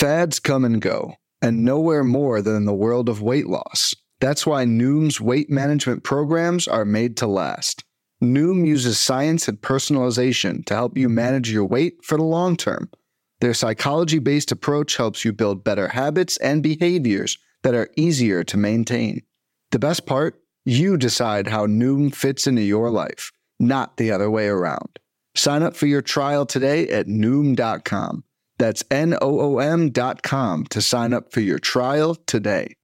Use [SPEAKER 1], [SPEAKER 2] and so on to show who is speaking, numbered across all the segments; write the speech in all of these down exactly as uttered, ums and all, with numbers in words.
[SPEAKER 1] Fads come and go, and nowhere more than in the world of weight loss. That's why Noom's weight management programs are made to last. Noom uses science and personalization to help you manage your weight for the long term. Their psychology-based approach helps you build better habits and behaviors that are easier to maintain. The best part? You decide how Noom fits into your life, not the other way around. Sign up for your trial today at Noom dot com. That's N O O M dot com to sign up for your trial today.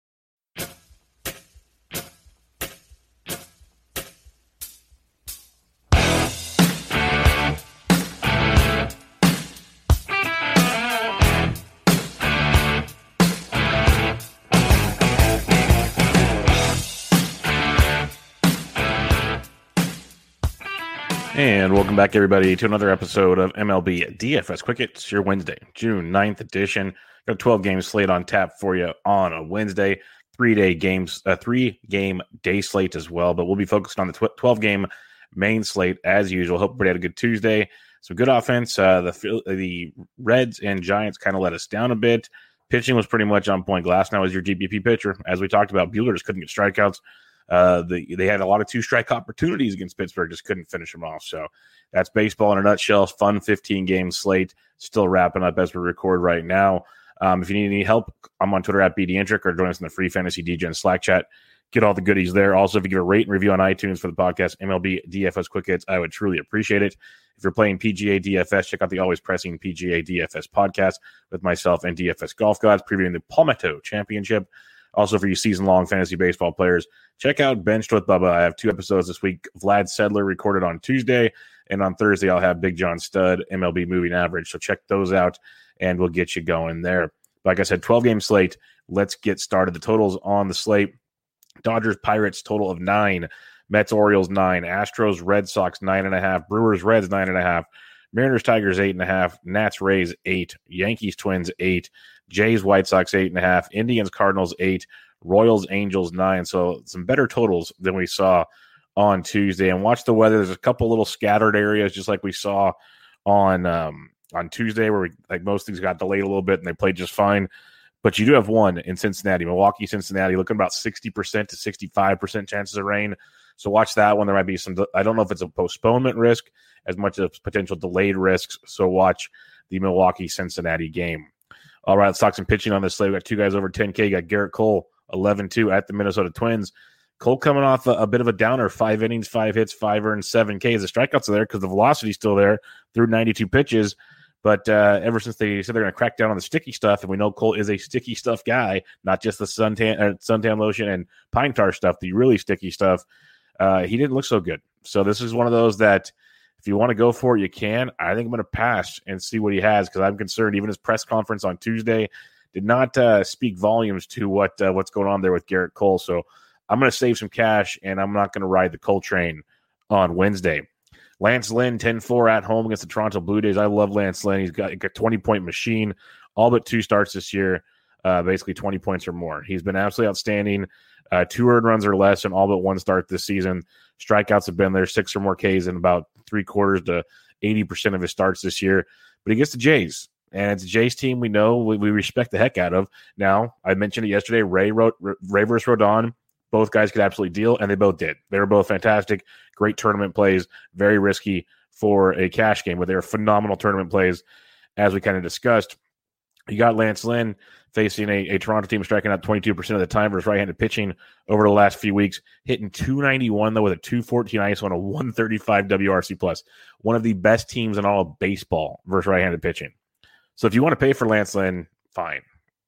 [SPEAKER 2] And welcome back, everybody, to another episode of M L B D F S Quick Hits, your Wednesday, June ninth edition. Got a twelve-game slate on tap for you on a Wednesday, three-day games, a three-game day slate as well, but we'll be focused on the twelve-game main slate as usual. Hope everybody had a good Tuesday. Some good offense. Uh, the the Reds and Giants kind of let us down a bit. Pitching was pretty much on point. Glasnow was your G P P pitcher. As we talked about, Buehler just couldn't get strikeouts. Uh, the, they had a lot of two-strike opportunities against Pittsburgh, just couldn't finish them off. So that's baseball in a nutshell. Fun fifteen-game slate, still wrapping up as we record right now. Um, if you need any help, I'm on Twitter at B D Intric, or join us in the free Fantasy D G N Slack chat. Get all the goodies there. Also, if you give a rate and review on iTunes for the podcast, M L B D F S Quick Hits, I would truly appreciate it. If you're playing P G A D F S, check out the always pressing P G A D F S podcast with myself and D F S Golf Gods, previewing the Palmetto Championship. Also, for you season-long fantasy baseball players, check out Benched with Bubba. I have two episodes this week. Vlad Sedler recorded on Tuesday, and on Thursday I'll have Big John Stud, M L B Moving Average. So check those out, and we'll get you going there. Like I said, twelve-game slate. Let's get started. The totals on the slate: Dodgers, Pirates, total of nine. Mets, Orioles, nine. Astros, Red Sox, nine and a half. Brewers, Reds, nine and a half. Mariners, Tigers, eight and a half. Nats, Rays, eight. Yankees, Twins, eight. Jays, White Sox, eight and a half. Indians, Cardinals, eight. Royals, Angels, nine. So some better totals than we saw on Tuesday. And watch the weather. There's a couple little scattered areas, just like we saw on um, on Tuesday, where we, like most things got delayed a little bit and they played just fine. But you do have one in Cincinnati, Milwaukee, Cincinnati, looking about sixty percent to sixty-five percent chances of rain. So watch that one. There might be some, I don't know if it's a postponement risk as much as potential delayed risks. So watch the Milwaukee-Cincinnati game. All right, let's talk some pitching on this slate. We got two guys over ten K. You got Garrett Cole, eleven two at the Minnesota Twins. Cole coming off a, a bit of a downer, five innings, five hits, five earned, seven Ks. The strikeouts are there because the velocity's still there through ninety-two pitches. But uh, ever since they said they're going to crack down on the sticky stuff, and we know Cole is a sticky stuff guy, not just the suntan, uh, suntan lotion and pine tar stuff, the really sticky stuff, uh, he didn't look so good. So this is one of those that if you want to go for it, you can. I think I'm going to pass and see what he has because I'm concerned. Even his press conference on Tuesday did not uh, speak volumes to what uh, what's going on there with Garrett Cole. So I'm going to save some cash, and I'm not going to ride the Cole train on Wednesday. Lance Lynn, ten four at home against the Toronto Blue Jays. I love Lance Lynn. He's got a twenty-point machine, all but two starts this year, uh, basically twenty points or more. He's been absolutely outstanding. Uh, two earned runs or less in all but one start this season. Strikeouts have been there, six or more Ks in about three quarters to eighty percent of his starts this year. But he gets the Jays, and it's a Jays team we know we, we respect the heck out of. Now, I mentioned it yesterday, Ray, wrote, Ray versus Rodon. Both guys could absolutely deal, and they both did. They were both fantastic, great tournament plays, very risky for a cash game, but they were phenomenal tournament plays, as we kind of discussed. You got Lance Lynn facing a, a Toronto team striking out twenty-two percent of the time versus right-handed pitching over the last few weeks, hitting two ninety-one, though, with a two fourteen I S O and a one thirty-five W R C plus. One of the best teams in all of baseball versus right-handed pitching. So if you want to pay for Lance Lynn, fine.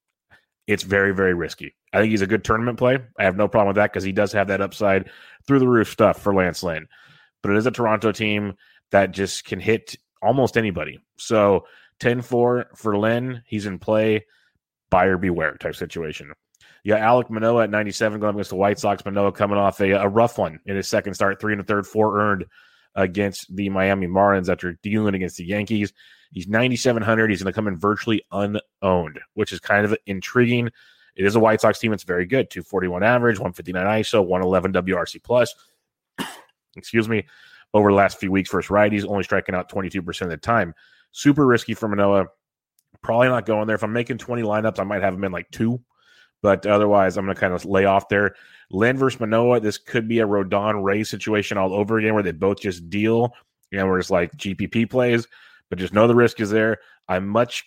[SPEAKER 2] It's very, very risky. I think he's a good tournament play. I have no problem with that because he does have that upside through the roof stuff for Lance Lynn. But it is a Toronto team that just can hit almost anybody. So ten four for Lynn. He's in play. Buyer beware type situation. You got Alek Manoah at ninety-seven going against the White Sox. Manoah coming off a, a rough one in his second start, three and a third, four earned against the Miami Marlins after dealing against the Yankees. He's ninety-seven hundred. He's going to come in virtually unowned, which is kind of intriguing. It is a White Sox team. It's very good. two forty-one average, one fifty-nine I S O, one eleven W R C plus. Excuse me. Over the last few weeks versus righties, only striking out twenty-two percent of the time. Super risky for Manoah. Probably not going there. If I'm making twenty lineups, I might have him in like two. But otherwise, I'm going to kind of lay off there. Lynn versus Manoah, this could be a Rodon Ray situation all over again where they both just deal, you know, where it's like G P P plays, but just know the risk is there. I'm much,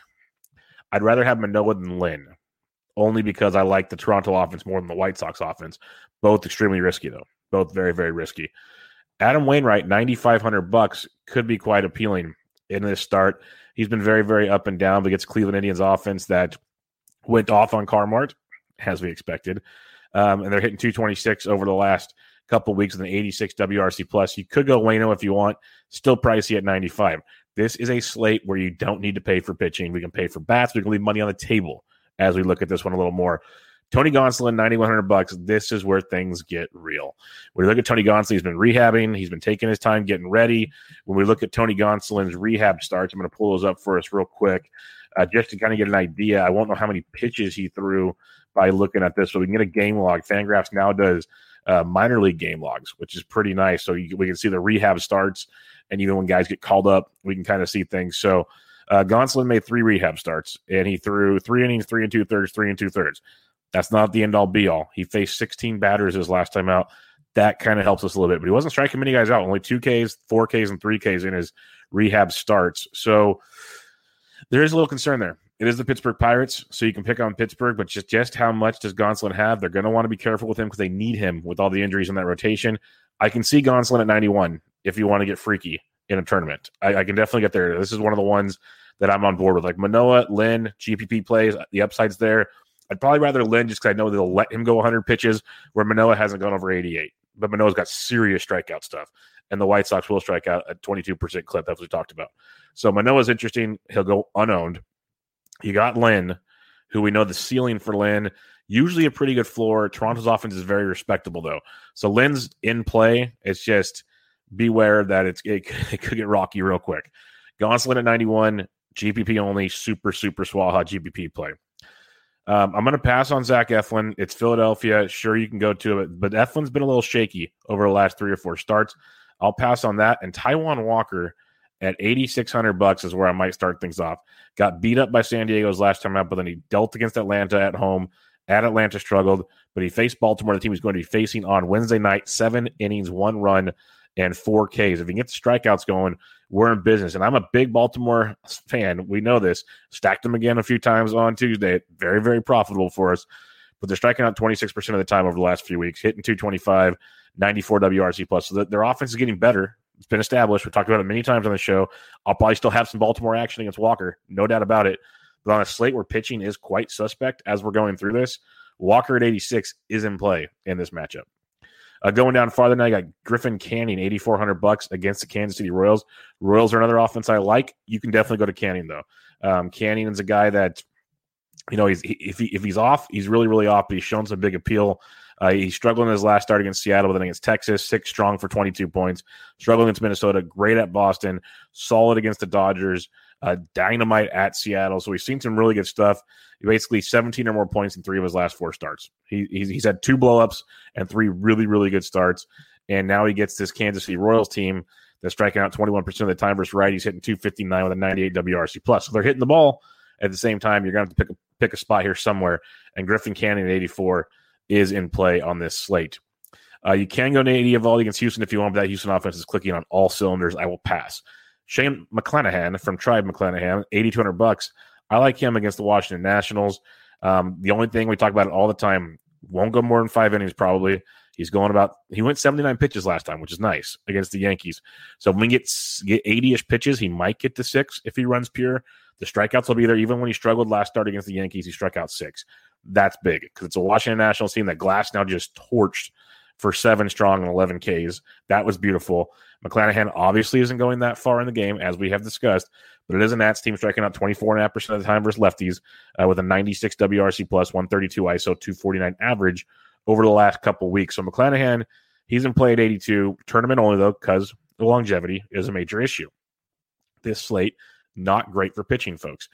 [SPEAKER 2] I'd rather have Manoah than Lynn, only because I like the Toronto offense more than the White Sox offense. Both extremely risky, though. Both very, very risky. Adam Wainwright, ninety-five hundred bucks, could be quite appealing in this start. He's been very, very up and down, but gets Cleveland Indians offense that went off on Carmart, as we expected. Um, and they're hitting two twenty-six over the last couple weeks with an eighty-six W R C plus. You could go Waino if you want. Still pricey at ninety-five. This is a slate where you don't need to pay for pitching. We can pay for bats. We can leave money on the table as we look at this one a little more. Tony Gonsolin, ninety-one hundred bucks. This is where things get real. When we look at Tony Gonsolin, he's been rehabbing. He's been taking his time getting ready. When we look at Tony Gonsolin's rehab starts, I'm going to pull those up for us real quick. Uh, just to kind of get an idea, I won't know how many pitches he threw by looking at this, so we can get a game log. Fangraphs now does uh, minor league game logs, which is pretty nice. So you, we can see the rehab starts, and even when guys get called up, we can kind of see things. So uh, Gonsolin made three rehab starts, and he threw three innings, three and two thirds, three and two thirds. That's not the end-all, be-all. He faced sixteen batters his last time out. That kind of helps us a little bit, but he wasn't striking many guys out. Only two Ks, four Ks, and three Ks in his rehab starts. So there is a little concern there. It is the Pittsburgh Pirates, so you can pick on Pittsburgh, but just, just how much does Gonsolin have? They're going to want to be careful with him because they need him with all the injuries in that rotation. I can see Gonsolin at ninety-one if you want to get freaky in a tournament. I, I can definitely get there. This is one of the ones that I'm on board with. Like Manoah, Lynn, G P P plays, the upside's there. I'd probably rather Lynn just because I know they'll let him go one hundred pitches where Manoah hasn't gone over eighty-eight. But Manoah's got serious strikeout stuff, and the White Sox will strike out at twenty-two percent clip. That's what we talked about. So Manoah's interesting. He'll go unowned. You got Lynn, who we know the ceiling for Lynn, usually a pretty good floor. Toronto's offense is very respectable, though. So Lynn's in play. It's just beware that it's, it, it could get rocky real quick. Gonsolin at ninety-one, G P P only, super, super Swaha G P P play. Um, I'm going to pass on Zach Eflin. It's Philadelphia. Sure, you can go to it, but Eflin's been a little shaky over the last three or four starts. I'll pass on that. And Taijuan Walker at eighty-six hundred bucks is where I might start things off. Got beat up by San Diego's last time out, but then he dealt against Atlanta at home. At Atlanta struggled, but he faced Baltimore, the team he's going to be facing on Wednesday night. Seven innings, one run, and four Ks. If he can get the strikeouts going, we're in business. And I'm a big Baltimore fan. We know this. Stacked them again a few times on Tuesday. Very, very profitable for us. But they're striking out twenty-six percent of the time over the last few weeks, hitting two twenty-five, ninety-four W R C plus. So the, their offense is getting better. It's been established. We've talked about it many times on the show. I'll probably still have some Baltimore action against Walker. No doubt about it. But on a slate where pitching is quite suspect as we're going through this, Walker at eighty-six is in play in this matchup. Uh, going down farther now, you got Griffin Canning, eighty-four hundred bucks against the Kansas City Royals. Royals are another offense I like. You can definitely go to Canning, though. Um, Canning is a guy that, you know, he's he, if he if he's off, he's really, really off, but he's shown some big appeal. Uh, he struggled in his last start against Seattle, but then against Texas, six strong for twenty-two points. Struggling against Minnesota, great at Boston, solid against the Dodgers, uh, dynamite at Seattle. So we've seen some really good stuff. Basically seventeen or more points in three of his last four starts. He, he's, he's had two blowups and three really, really good starts. And now he gets this Kansas City Royals team that's striking out twenty-one percent of the time versus righties, hitting two fifty-nine with a ninety-eight W R C plus. So they're hitting the ball at the same time. You're going to have to pick a, pick a spot here somewhere. And Griffin Canning at eighty-four is in play on this slate. Uh, you can go to eighty Evaldi against Houston if you want, but that Houston offense is clicking on all cylinders. I will pass. Shane McClanahan from Tribe McClanahan, eighty-two hundred bucks. I like him against the Washington Nationals. Um, the only thing we talk about it all the time, won't go more than five innings probably. He's going about, he went seventy-nine pitches last time, which is nice against the Yankees. So when we get, get eighty-ish pitches, he might get to six if he runs pure. The strikeouts will be there. Even when he struggled last start against the Yankees, he struck out six. That's big because it's a Washington Nationals team that Glass now just torched for seven strong and eleven Ks. That was beautiful. McClanahan obviously isn't going that far in the game, as we have discussed, but it is a Nats team striking out twenty-four point five percent of the time versus lefties uh, with a ninety-six W R C plus, one thirty-two I S O, two forty-nine average over the last couple weeks. So McClanahan, he's in play at eighty-two. Tournament only, though, because the longevity is a major issue. This slate, not great for pitching, folks.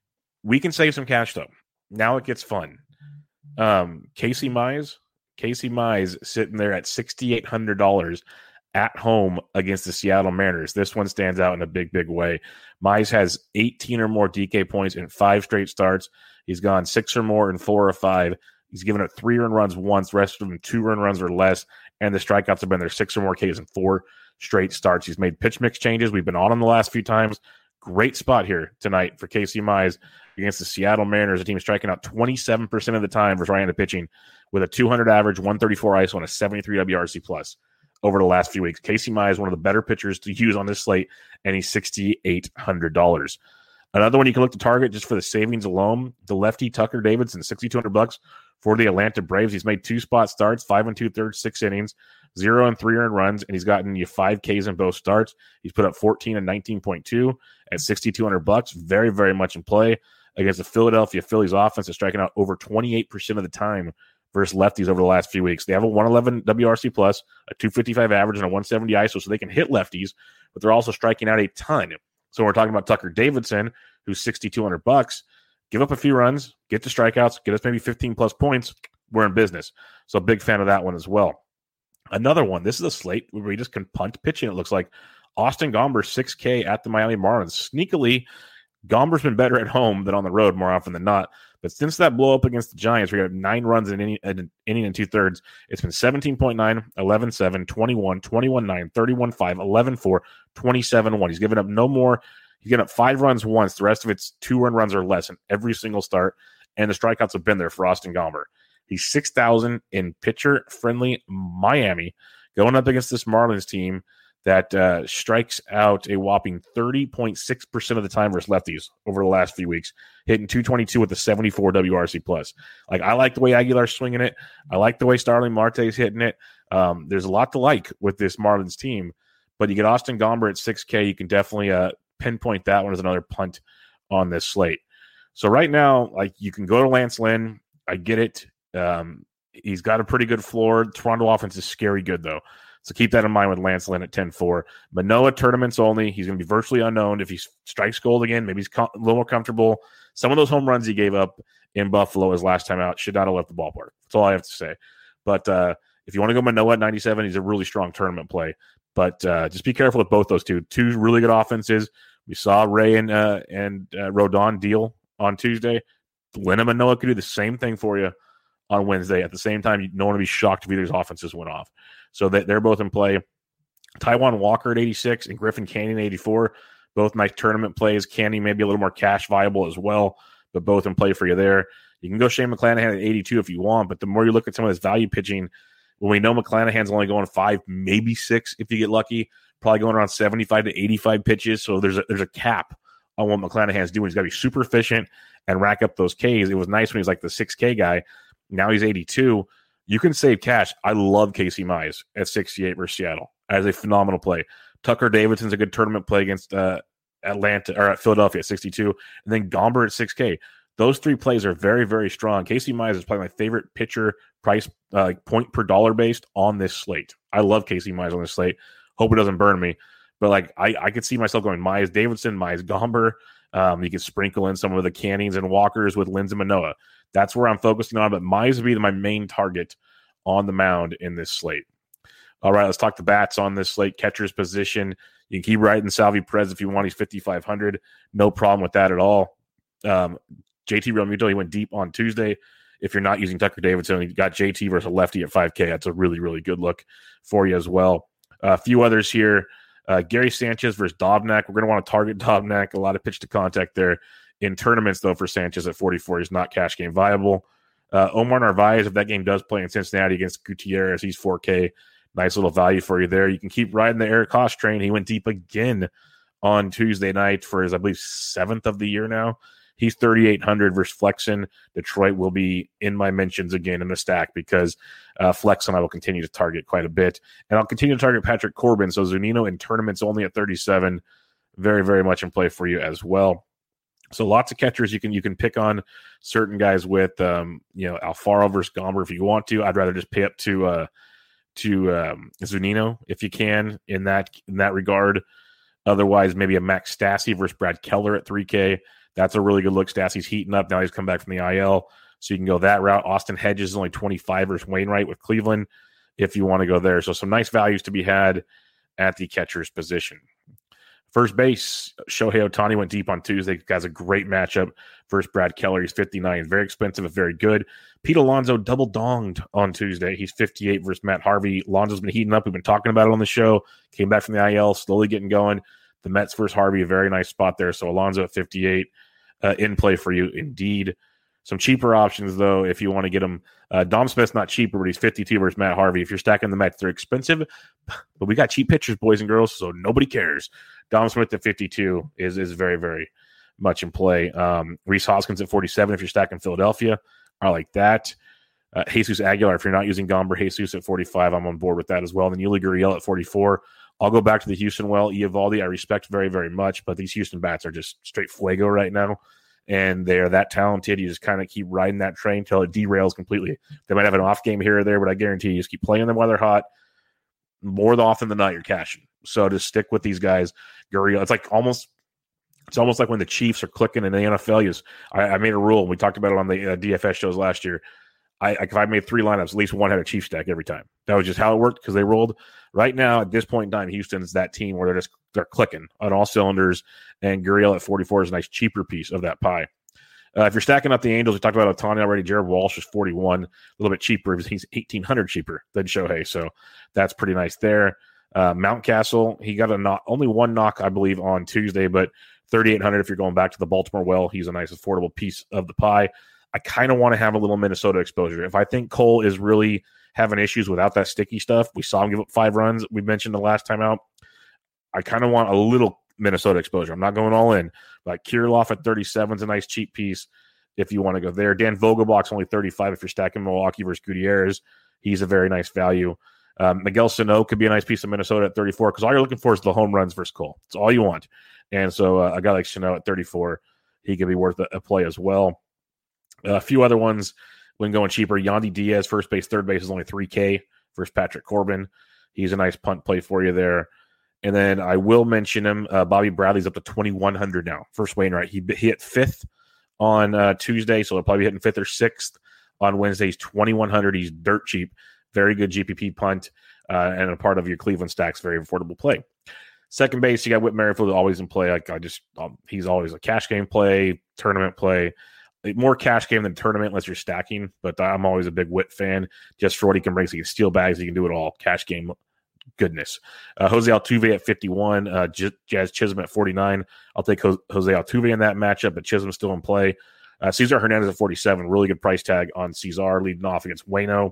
[SPEAKER 2] We can save some cash, though. Now it gets fun. Um, Casey Mize, Casey Mize sitting there at six thousand eight hundred dollars at home against the Seattle Mariners. This one stands out in a big, big way. Mize has eighteen or more D K points in five straight starts. He's gone six or more in four or five. He's given up three run runs once, the rest of them two run runs or less, and the strikeouts have been there six or more Ks in four straight starts. He's made pitch mix changes. We've been on him the last few times. Great spot here tonight for Casey Mize against the Seattle Mariners, a team striking out twenty-seven percent of the time versus right-handed pitching with a two hundred average, one thirty-four I S O, and a seventy-three W R C plus over the last few weeks. Casey Mize is one of the better pitchers to use on this slate, and he's six thousand eight hundred dollars. Another one you can look to target just for the savings alone, the lefty Tucker Davidson, six thousand two hundred bucks for the Atlanta Braves. He's made two spot starts, five and two-thirds, six innings, zero and three earned runs, and he's gotten you five Ks in both starts. He's put up fourteen and nineteen point two at six thousand two hundred bucks. Very, very much in play against the Philadelphia Phillies offense that's striking out over twenty-eight percent of the time versus lefties over the last few weeks. They have a one eleven W R C plus, a two fifty-five average, and a one seventy I S O, so they can hit lefties, but they're also striking out a ton. So we're talking about Tucker Davidson, who's six thousand two hundred bucks. Give up a few runs, get to strikeouts, get us maybe fifteen plus points. We're in business. So big fan of that one as well. Another one, this is a slate where we just can punt pitching, it looks like. Austin Gomber, six K at the Miami Marlins. Sneakily, Gomber's been better at home than on the road more often than not. But since that blow up against the Giants, we got nine runs in an inning, inning and two-thirds. It's been seventeen point nine, eleven seven, twenty-one, twenty-one nine, thirty-one five, eleven four, twenty-seven one. He's given up no more. He's given up five runs once. The rest of it's two-run runs or less in every single start. And the strikeouts have been there for Austin Gomber. He's six thousand in pitcher-friendly Miami, going up against this Marlins team that uh, strikes out a whopping thirty point six percent of the time versus lefties over the last few weeks, hitting two twenty-two with a seventy-four W R C plus. Like, I like the way Aguilar's swinging it. I like the way Starling Marte's hitting it. Um, there's a lot to like with this Marlins team, but you get Austin Gomber at six K, you can definitely uh, pinpoint that one as another punt on this slate. So right now, like, you can go to Lance Lynn. I get it. Um, he's got a pretty good floor. Toronto offense is scary good, though. So keep that in mind with Lance Lynn at ten four. Manoah tournaments only. He's going to be virtually unknown. If he strikes gold again, maybe he's com- a little more comfortable. Some of those home runs he gave up in Buffalo his last time out should not have left the ballpark. That's all I have to say. But uh, if you want to go Manoah at ninety-seven, he's a really strong tournament play. But uh, just be careful with both those two. Two really good offenses. We saw Ray and uh, and uh, Rodon deal on Tuesday. Lynn and Manoah could do the same thing for you on Wednesday. At the same time, you don't want to be shocked if either of these offenses went off. So that they're both in play. Taijuan Walker at eighty-six and Griffin Canning at eighty-four. Both nice tournament plays. Canning may be a little more cash viable as well, but both in play for you there. You can go Shane McClanahan at eighty-two if you want, but the more you look at some of this value pitching, when we know McClanahan's only going five, maybe six if you get lucky, probably going around seventy-five to eighty-five pitches. So there's a, there's a cap on what McClanahan's doing. He's got to be super efficient and rack up those Ks. It was nice when he was like the six K guy. Now he's eighty-two. You can save cash. I love Casey Mize at sixty-eight versus Seattle as a phenomenal play. Tucker Davidson's a good tournament play against uh, Atlanta or at Philadelphia at sixty-two, and then Gomber at six K. Those three plays are very, very strong. Casey Mize is probably my favorite pitcher price uh, point per dollar based on this slate. I love Casey Mize on this slate. Hope it doesn't burn me, but like I, I could see myself going Mize Davidson, Mize Gomber. Um, you can sprinkle in some of the Cannings and Walkers with Lindsey Manoah. That's where I'm focusing on, but Mize would be my main target on the mound in this slate. All right, let's talk the bats on this slate. Catcher's position. You can keep writing Salvi Perez if you want. He's fifty-five hundred. No problem with that at all. Um, J T Realmuto, he went deep on Tuesday. If you're not using Tucker Davidson, you got J T versus a lefty at five K. That's a really, really good look for you as well. Uh, a few others here. Uh, Gary Sanchez versus Dobnak. We're going to want to target Dobnak. A lot of pitch to contact there. In tournaments, though, for Sanchez at forty-four, he's not cash game viable. Uh, Omar Narvaez, if that game does play in Cincinnati against Gutierrez, he's four K. Nice little value for you there. You can keep riding the Eric Haas train. He went deep again on Tuesday night for his, I believe, seventh of the year now. He's thirty-eight hundred versus Flexen. Detroit will be in my mentions again in the stack because uh, Flexen I will continue to target quite a bit. And I'll continue to target Patrick Corbin. So Zunino in tournaments only at thirty-seven. Very, very much in play for you as well. So lots of catchers you can you can pick on certain guys with, um, you know, Alfaro versus Gomber if you want to. I'd rather just pay up to uh, to um, Zunino if you can in that in that regard. Otherwise, maybe a Max Stassi versus Brad Keller at three K. That's a really good look. Stassi's heating up. Now he's come back from the I L, so you can go that route. Austin Hedges is only twenty-five versus Wainwright with Cleveland if you want to go there. So some nice values to be had at the catcher's position. First base, Shohei Ohtani went deep on Tuesday. Has a great matchup versus Brad Keller. He's fifty-nine. Very expensive, but very good. Pete Alonso double donged on Tuesday. He's fifty-eight versus Matt Harvey. Alonso's been heating up. We've been talking about it on the show. Came back from the I L, slowly getting going. The Mets versus Harvey, a very nice spot there. So Alonso at fifty-eight uh, in play for you indeed. Some cheaper options, though, if you want to get them. Uh, Dom Smith's not cheaper, but he's fifty-two versus Matt Harvey. If you're stacking the Mets, they're expensive, but we got cheap pitchers, boys and girls, so nobody cares. Dom Smith at fifty-two is is very, very much in play. Um, Rhys Hoskins at forty-seven if you're stacking Philadelphia. I like that. Uh, Jesus Aguilar, if you're not using Gomber, Jesus at forty-five, I'm on board with that as well. And then Yuli Gurriel at forty-four. I'll go back to the Houston well. Eovaldi, I respect very, very much, but these Houston bats are just straight fuego right now. And they're that talented. You just kind of keep riding that train until it derails completely. They might have an off game here or there, but I guarantee you just keep playing them while they're hot. More often than not, you're cashing. So just stick with these guys. Gurriel, it's like almost it's almost like when the Chiefs are clicking in the N F L. Is I, I made a rule. We talked about it on the uh, D F S shows last year. I, if I made three lineups, at least one had a Chiefs stack every time. That was just how it worked because they rolled. Right now, at this point in time, Houston's that team where they're just they're clicking on all cylinders, and Gurriel at forty-four is a nice cheaper piece of that pie. Uh, if you're stacking up the Angels, we talked about Ohtani already. Jared Walsh is forty-one, a little bit cheaper. He's eighteen hundred cheaper than Shohei, so that's pretty nice there. Uh, Mountcastle, he got a knock, only one knock, I believe, on Tuesday, but thirty-eight hundred if you're going back to the Baltimore well. He's a nice, affordable piece of the pie. I kind of want to have a little Minnesota exposure. If I think Cole is really having issues without that sticky stuff, we saw him give up five runs. We mentioned the last time out. I kind of want a little Minnesota exposure. I'm not going all in. Like Kirilloff at thirty-seven is a nice cheap piece if you want to go there. Dan Vogelbach's only thirty-five if you're stacking Milwaukee versus Gutierrez. He's a very nice value. Um, Miguel Sano could be a nice piece of Minnesota at thirty-four because all you're looking for is the home runs versus Cole. It's all you want. And so uh, a guy like Sano at thirty-four, he could be worth a, a play as well. Uh, a few other ones when going cheaper. Yandy Diaz, first base, third base is only three K versus Patrick Corbin. He's a nice punt play for you there. And then I will mention him. Uh, Bobby Bradley's up to twenty-one hundred now. First Wainwright. He, he hit fifth on uh, Tuesday, so he'll probably be hitting fifth or sixth on Wednesday. He's twenty-one hundred. He's dirt cheap. Very good G P P punt uh, and a part of your Cleveland stacks. Very affordable play. Second base, you got Whit Merrifield always in play. Like I just, um, he's always a cash game play, tournament play. More cash game than tournament unless you're stacking, but I'm always a big Whit fan just for what he can bring. So he can steal bags. He can do it all. Cash game goodness. Uh, Jose Altuve at fifty-one, uh, J- Jazz Chisholm at forty-nine. I'll take Jose Altuve in that matchup, but Chisholm's still in play. Uh, Cesar Hernandez at forty-seven, really good price tag on Cesar, leading off against Waino.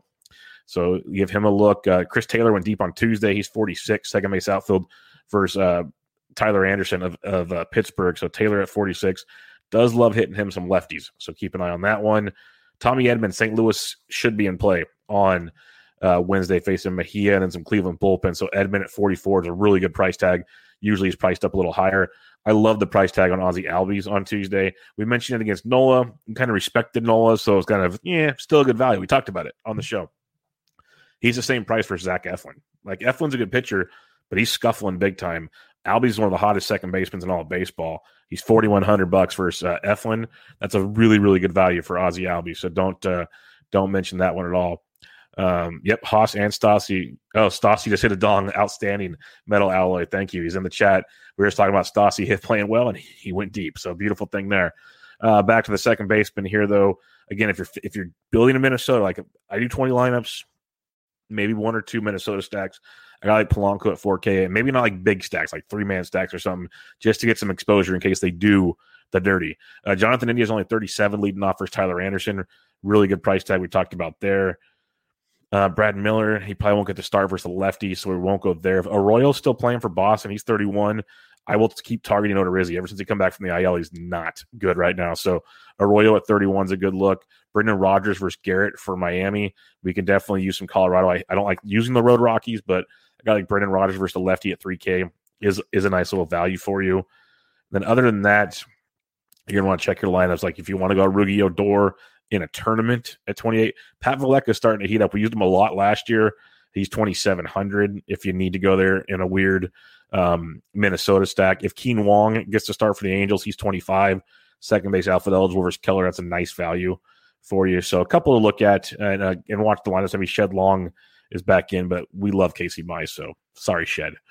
[SPEAKER 2] So give him a look. Uh, Chris Taylor went deep on Tuesday. He's forty-six, second base outfield versus uh, Tyler Anderson of, of uh, Pittsburgh. So Taylor at forty-six. Does love hitting him some lefties, so keep an eye on that one. Tommy Edman, Saint Louis should be in play on uh, Wednesday facing Mejia and then some Cleveland bullpen. So Edman at forty-four is a really good price tag. Usually he's priced up a little higher. I love the price tag on Ozzie Albies on Tuesday. We mentioned it against Nola. We kind of respected Nola, so it's kind of, yeah, still a good value. We talked about it on the show. He's the same price for Zach Eflin. Like, Eflin's a good pitcher, but he's scuffling big time. Albies is one of the hottest second basemen in all of baseball. He's forty-one hundred bucks versus uh, Eflin. That's a really, really good value for Ozzie Albies. So don't uh, don't mention that one at all. Um, yep, Haas and Stassi. Oh, Stassi just hit a dong. Outstanding metal alloy. Thank you. He's in the chat. We were just talking about Stassi hit playing well, and he went deep. So beautiful thing there. Uh, back to the second baseman here, though. Again, if you're if you're building a Minnesota, like I do twenty lineups, maybe one or two Minnesota stacks. I got like Polanco at four K, and maybe not like big stacks, like three-man stacks or something, just to get some exposure in case they do the dirty. Uh, Jonathan India is only thirty-seven, leading off versus Tyler Anderson. Really good price tag we talked about there. Uh, Brad Miller, he probably won't get to start versus the lefty, so we won't go there. Arroyo's still playing for Boston. He's thirty-one. I will keep targeting Odorizzi. Ever since he come back from the I L, he's not good right now. So Arroyo at thirty-one is a good look. Brendan Rodgers versus Garrett for Miami. We can definitely use some Colorado. I, I don't like using the Road Rockies, but a guy like Brendan Rodgers versus the lefty at three K is, is a nice little value for you. And then other than that, you're going to want to check your lineups. Like if you want to go Rugi Odor in a tournament at twenty-eight, Pat Valleca is starting to heat up. We used him a lot last year. He's twenty-seven hundred if you need to go there in a weird um, Minnesota stack. If Keen Wong gets to start for the Angels, he's twenty-five, second base outfield eligible versus Keller. That's a nice value for you. So a couple to look at and, uh, and watch the lineups. I mean, Shed Long is back in, but we love Casey Mize, so sorry, Shed.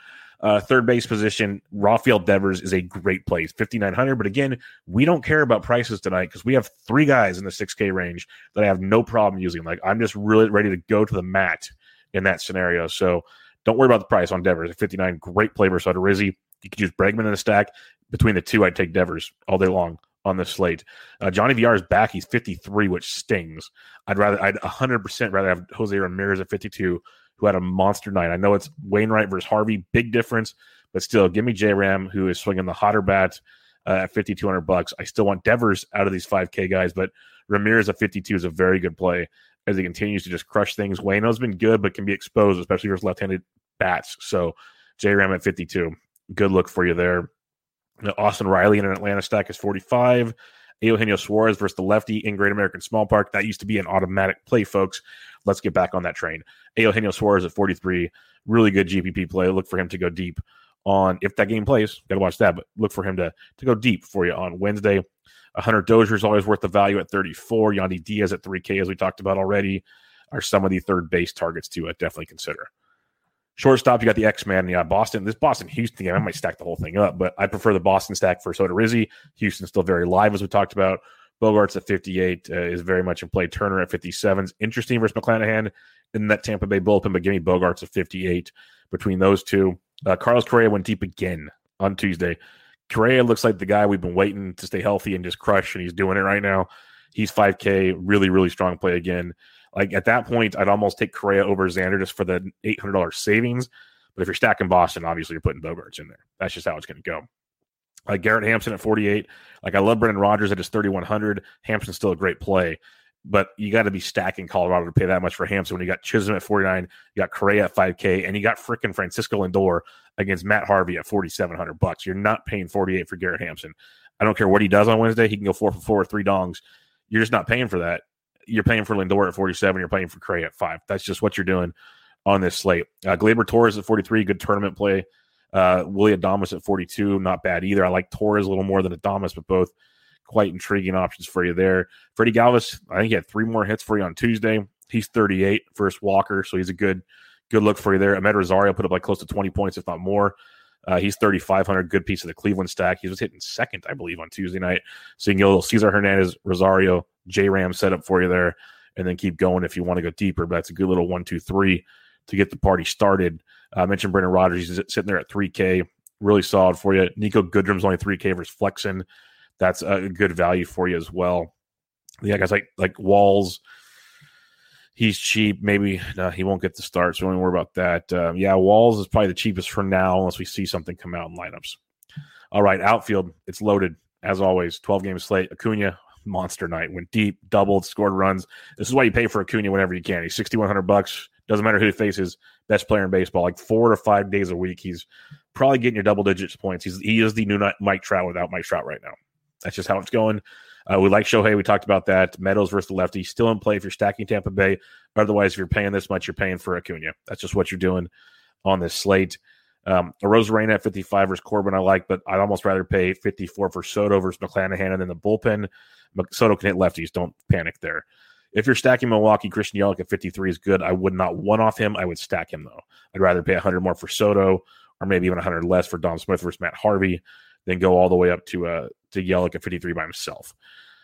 [SPEAKER 2] Uh, third base position, Rafael Devers is a great play. fifty-nine hundred, but again, we don't care about prices tonight because we have three guys in the six K range that I have no problem using. Like, I'm just really ready to go to the mat in that scenario. So don't worry about the price on Devers. At fifty-nine, great play versus Odorizzi. You could use Bregman in the stack. Between the two, I'd take Devers all day long on this slate. Uh, Johnny V R is back. He's fifty-three, which stings. I'd rather, I'd one hundred percent rather have Jose Ramirez at fifty-two, who had a monster night. I know it's Wainwright versus Harvey, big difference, but still, give me J-Ram, who is swinging the hotter bat uh, at fifty-two hundred bucks. I still want Devers out of these five K guys, but Ramirez at fifty-two is a very good play as he continues to just crush things. Waino's been good, but can be exposed, especially versus left-handed bats. So J-Ram at fifty-two, good look for you there. Austin Riley in an Atlanta stack is forty-five. Eugenio Suarez versus the lefty in Great American Small Park. That used to be an automatic play, folks. Let's get back on that train. Eugenio Suarez at forty-three. Really good G P P play. Look for him to go deep on, if that game plays, got to watch that, but look for him to, to go deep for you on Wednesday. Hunter Dozier is always worth the value at thirty-four. Yandy Diaz at three K, as we talked about already, are some of the third base targets to uh, definitely consider. Shortstop, you got the X-Man. Yeah, Boston. This Boston-Houston game, I might stack the whole thing up, but I prefer the Boston stack for Odorizzi. Houston's still very live, as we talked about. Bogarts at fifty-eight uh, is very much in play. Turner at fifty-seven is interesting versus McClanahan in that Tampa Bay bullpen, but give me Bogarts at fifty-eight between those two. Uh, Carlos Correa went deep again on Tuesday. Correa looks like the guy we've been waiting to stay healthy and just crush, and he's doing it right now. He's five K, really, really strong play again. Like, at that point, I'd almost take Correa over Xander just for the eight hundred dollars savings. But if you're stacking Boston, obviously you're putting Bogarts in there. That's just how it's going to go. Like Garrett Hampson at forty-eight. Like, I love Brendan Rodgers at his thirty-one hundred. Hampson's still a great play. But you got to be stacking Colorado to pay that much for Hampson when you got Chisholm at forty-nine, you got Correa at five K, and you got freaking Francisco Lindor against Matt Harvey at forty-seven hundred bucks. You're not paying forty-eight for Garrett Hampson. I don't care what he does on Wednesday. He can go four for four, three dongs. You're just not paying for that. You're paying for Lindor at forty-seven. You're paying for Correa at five. That's just what you're doing on this slate. Uh, Gleyber Torres at forty-three, good tournament play. Uh, Willie Adames at forty-two, not bad either. I like Torres a little more than Adames, but both quite intriguing options for you there. Freddie Galvis, I think he had three more hits for you on Tuesday. He's thirty-eight versus Walker, so he's a good good look for you there. Ahmed Rosario put up like close to twenty points, if not more. Uh, he's thirty-five hundred, good piece of the Cleveland stack. He was hitting second, I believe, on Tuesday night. So you can get a little Cesar Hernandez, Rosario, J-Ram set up for you there, and then keep going if you want to go deeper. But that's a good little one, two, three to get the party started. Uh, I mentioned Brendan Rodgers. He's sitting there at three K. Really solid for you. Nico Goodrum's only three K versus Flexen. That's a good value for you as well. Yeah, guys like like Walls. He's cheap. Maybe no, he won't get the start, so don't worry about that. Um, yeah, Walls is probably the cheapest for now unless we see something come out in lineups. All right, outfield. It's loaded, as always. twelve-game slate. Acuna, monster night. Went deep, doubled, scored runs. This is why you pay for Acuna whenever you can. He's sixty-one hundred bucks. Doesn't matter who he faces. Best player in baseball. Like four to five days a week. He's probably getting your double digits points. He's, he is the new Mike Trout without Mike Trout right now. That's just how it's going. Uh, we like Shohei. We talked about that. Meadows versus the lefty. Still in play if you're stacking Tampa Bay. Otherwise, if you're paying this much, you're paying for Acuna. That's just what you're doing on this slate. Um, Arozarena at fifty-five versus Corbin I like, but I'd almost rather pay fifty-four for Soto versus McClanahan and then the bullpen. Soto can hit lefties. Don't panic there. If you're stacking Milwaukee, Christian Yelich at fifty-three is good. I would not one-off him. I would stack him, though. I'd rather pay one hundred more for Soto or maybe even one hundred less for Dom Smith versus Matt Harvey than go all the way up to uh, to Yelich at fifty-three by himself.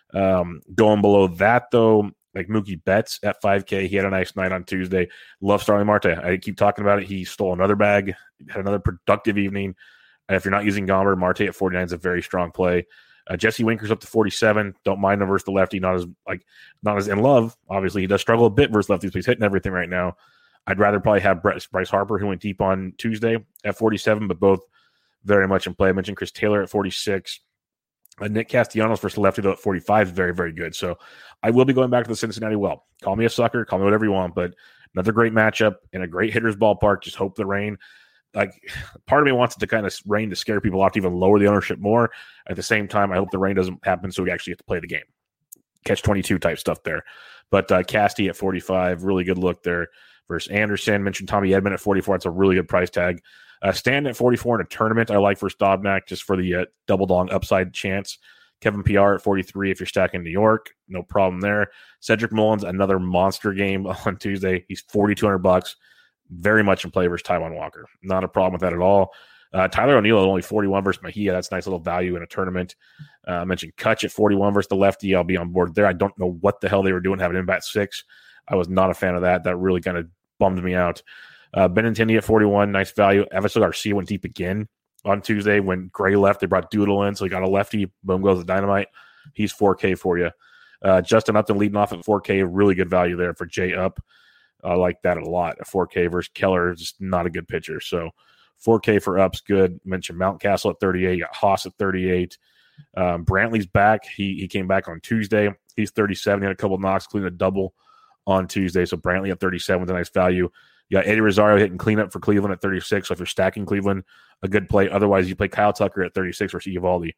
[SPEAKER 2] Um, going below that, though, like Mookie Betts at five K. He had a nice night on Tuesday. Love Starling Marte. I keep talking about it. He stole another bag, had another productive evening. And if you're not using Gomber, Marte at forty-nine is a very strong play. Uh, Jesse Winker's up to forty-seven. Don't mind him versus the lefty. Not as like not as in love. Obviously, he does struggle a bit versus lefties, but he's hitting everything right now. I'd rather probably have Bryce Harper, who went deep on Tuesday at forty-seven, but both very much in play. I mentioned Chris Taylor at forty-six. Uh, Nick Castellanos versus the lefty, though, at forty-five is very, very good. So I will be going back to the Cincinnati well. Call me a sucker. Call me whatever you want, but another great matchup in a great hitter's ballpark. Just hope the rain. Like, part of me wants it to kind of rain to scare people off to even lower the ownership more. At the same time, I hope the rain doesn't happen so we actually have to play the game. Catch twenty-two type stuff there. But uh, Casty at forty-five, really good look there versus Anderson. Mentioned Tommy Edman at forty-four. It's a really good price tag. Uh, Stanton at forty-four in a tournament I like versus Dobnak just for the uh, double dong upside chance. Kevin P R at forty-three if you're stacking New York. No problem there. Cedric Mullins, another monster game on Tuesday. He's forty-two hundred bucks. very much in play versus Taijuan Walker. Not a problem with that at all. Uh, Tyler O'Neill at only forty-one versus Mejia. That's a nice little value in a tournament. Uh, I mentioned Kutch at forty-one versus the lefty. I'll be on board there. I don't know what the hell they were doing having him at six. I was not a fan of that. That really kind of bummed me out. Uh, Benintendi at forty-one, nice value. Everson Garcia went deep again on Tuesday when Gray left. They brought Doodle in, so he got a lefty. Boom goes the dynamite. He's four K for you. Uh, Justin Upton leading off at four K, really good value there for J Up. I like that a lot. A four K versus Keller, just not a good pitcher. So four K for Up's good. Mentioned Mountcastle at thirty-eight. You got Haas at thirty-eight. Um, Brantley's back. He he came back on Tuesday. He's thirty-seven. He had a couple of knocks, including a double on Tuesday. So Brantley at thirty-seven is a nice value. You got Eddie Rosario hitting cleanup for Cleveland at thirty-six. So if you're stacking Cleveland, a good play. Otherwise, you play Kyle Tucker at thirty-six versus Eovaldi.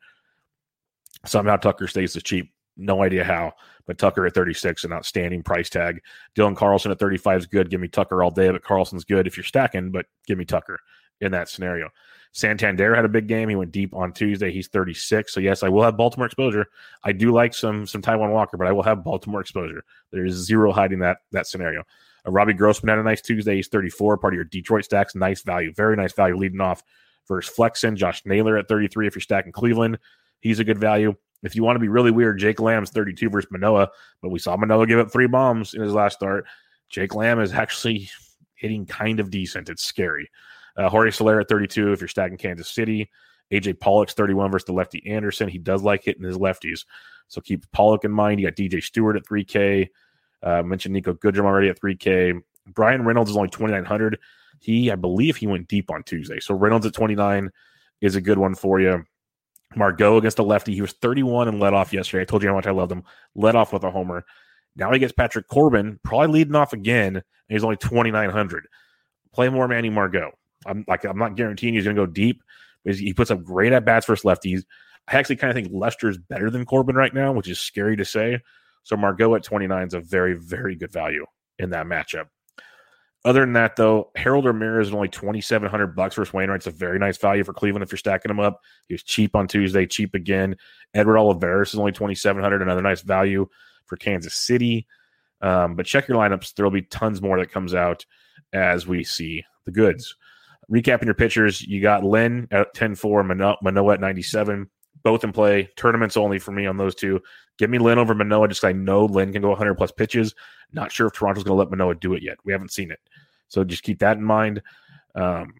[SPEAKER 2] Somehow Tucker stays this cheap. No idea how, but Tucker at thirty-six, an outstanding price tag. Dylan Carlson at thirty-five is good. Give me Tucker all day, but Carlson's good if you're stacking, but give me Tucker in that scenario. Santander had a big game. He went deep on Tuesday. He's thirty-six. So, yes, I will have Baltimore exposure. I do like some some Taijuan Walker, but I will have Baltimore exposure. There is zero hiding that that scenario. Uh, Robbie Grossman had a nice Tuesday. He's thirty-four, part of your Detroit stacks. Nice value. Very nice value leading off versus Flexen. Josh Naylor at thirty-three if you're stacking Cleveland. He's a good value. If you want to be really weird, Jake Lamb's thirty-two versus Manoah, but we saw Manoah give up three bombs in his last start. Jake Lamb is actually hitting kind of decent. It's scary. Uh, Jorge Soler at thirty-two if you're stacking Kansas City. A J Pollock's thirty-one versus the lefty Anderson. He does like hitting his lefties, so keep Pollock in mind. You got D J Stewart at three K. Uh, mentioned Nico Goodrum already at three K. Brian Reynolds is only twenty-nine hundred. He, I believe he went deep on Tuesday. So Reynolds at twenty-nine is a good one for you. Margot against the lefty. He was thirty-one and led off yesterday. I told you how much I loved him. Led off with a homer. Now he gets Patrick Corbin, probably leading off again, and he's only twenty-nine hundred. Play more Manny Margot. I'm like I'm not guaranteeing he's going to go deep, but he puts up great at bats versus lefties. I actually kind of think Lester's better than Corbin right now, which is scary to say. So Margot at twenty-nine is a very, very good value in that matchup. Other than that, though, Harold Ramirez is only twenty-seven hundred bucks versus Wainwright. It's a very nice value for Cleveland if you're stacking him up. He was cheap on Tuesday, cheap again. Edward Olivares is only twenty-seven hundred, another nice value for Kansas City. Um, but check your lineups. There will be tons more that comes out as we see the goods. Recapping your pitchers, you got Lynn at ten four, Manoah, Manoah at ninety-seven. Both in play. Tournaments only for me on those two. Give me Lynn over Manoah just because I know Lynn can go one hundred plus pitches. Not sure if Toronto's going to let Manoah do it yet. We haven't seen it. So just keep that in mind. Um,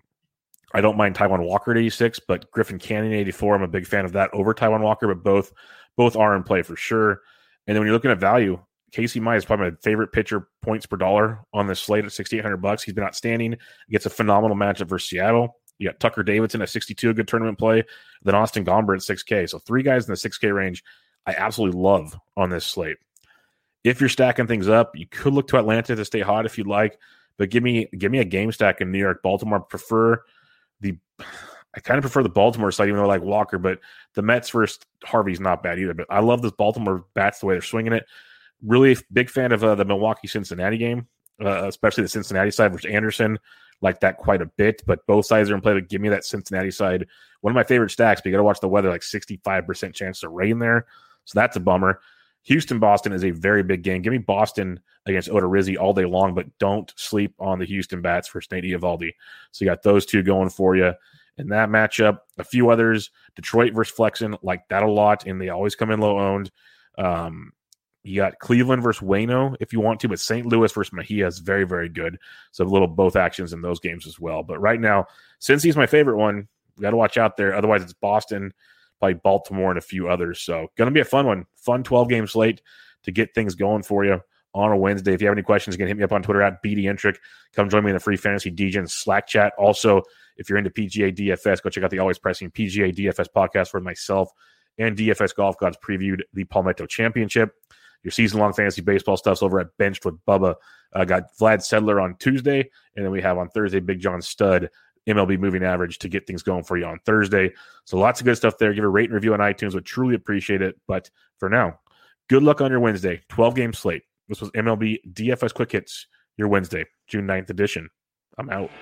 [SPEAKER 2] I don't mind Taijuan Walker at eighty-six, but Griffin Canning at eighty-four. I'm a big fan of that over Taijuan Walker, but both both are in play for sure. And then when you're looking at value, Casey Mize is probably my favorite pitcher points per dollar on this slate at sixty-eight hundred bucks. He's been outstanding. He gets a phenomenal matchup versus Seattle. You got Tucker Davidson at sixty-two, a good tournament play. Then Austin Gomber at six K. So three guys in the six K range I absolutely love on this slate. If you're stacking things up, you could look to Atlanta to stay hot if you'd like. But give me give me a game stack in New York. Baltimore, prefer the I kind of prefer the Baltimore side, even though I like Walker, but the Mets versus Harvey's not bad either. But I love this Baltimore bats, the way they're swinging it. Really big fan of uh, the Milwaukee-Cincinnati game, uh, especially the Cincinnati side versus Anderson. Like that quite a bit, but both sides are in play. But give me that Cincinnati side. One of my favorite stacks, but you got to watch the weather, like sixty-five percent chance of rain there. So that's a bummer. Houston-Boston is a very big game. Give me Boston against Odorizzi all day long, but don't sleep on the Houston bats for Nate Eovaldi. So you got those two going for you in that matchup. A few others, Detroit versus Flexen, like that a lot, and they always come in low-owned. Um, you got Cleveland versus Waino if you want to, but Saint Louis versus Mejia is very, very good. So a little both actions in those games as well. But right now, since he's my favorite one, we got to watch out there. Otherwise, it's Boston, probably Baltimore, and a few others. So going to be a fun one. Fun twelve-game slate to get things going for you on a Wednesday. If you have any questions, you can hit me up on Twitter at B D Intric. Come join me in the Free Fantasy D Gen Slack chat. Also, if you're into P G A D F S, go check out the Always Pressing P G A D F S podcast where myself and D F S Golf Gods previewed the Palmetto Championship. Your season-long fantasy baseball stuff's over at Benched with Bubba. Uh, got Vlad Sedler on Tuesday, and then we have on Thursday Big John Stud, M L B Moving Average to get things going for you on Thursday. So lots of good stuff there. Give a rate and review on iTunes. Would truly appreciate it. But for now, good luck on your Wednesday. twelve-game slate. This was M L B D F S Quick Hits, your Wednesday, June ninth edition. I'm out.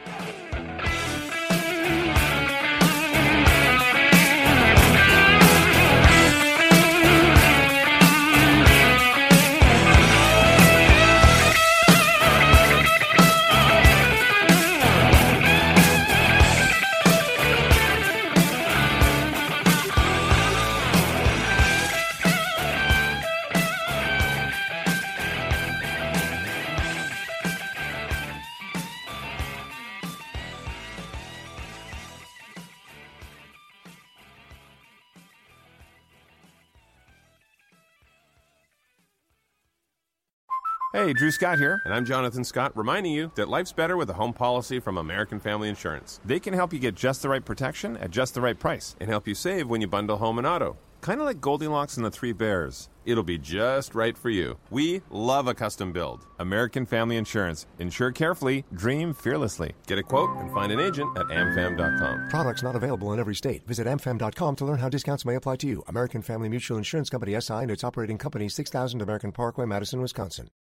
[SPEAKER 3] Hey, Drew Scott here, and I'm Jonathan Scott, reminding you that life's better with a home policy from American Family Insurance. They can help you get just the right protection at just the right price and help you save when you bundle home and auto. Kind of like Goldilocks and the Three Bears. It'll be just right for you. We love a custom build. American Family Insurance. Insure carefully, dream fearlessly. Get a quote and find an agent at am fam dot com.
[SPEAKER 4] Products not available in every state. Visit am fam dot com to learn how discounts may apply to you. American Family Mutual Insurance Company, S I and its operating company, six thousand American Parkway, Madison, Wisconsin.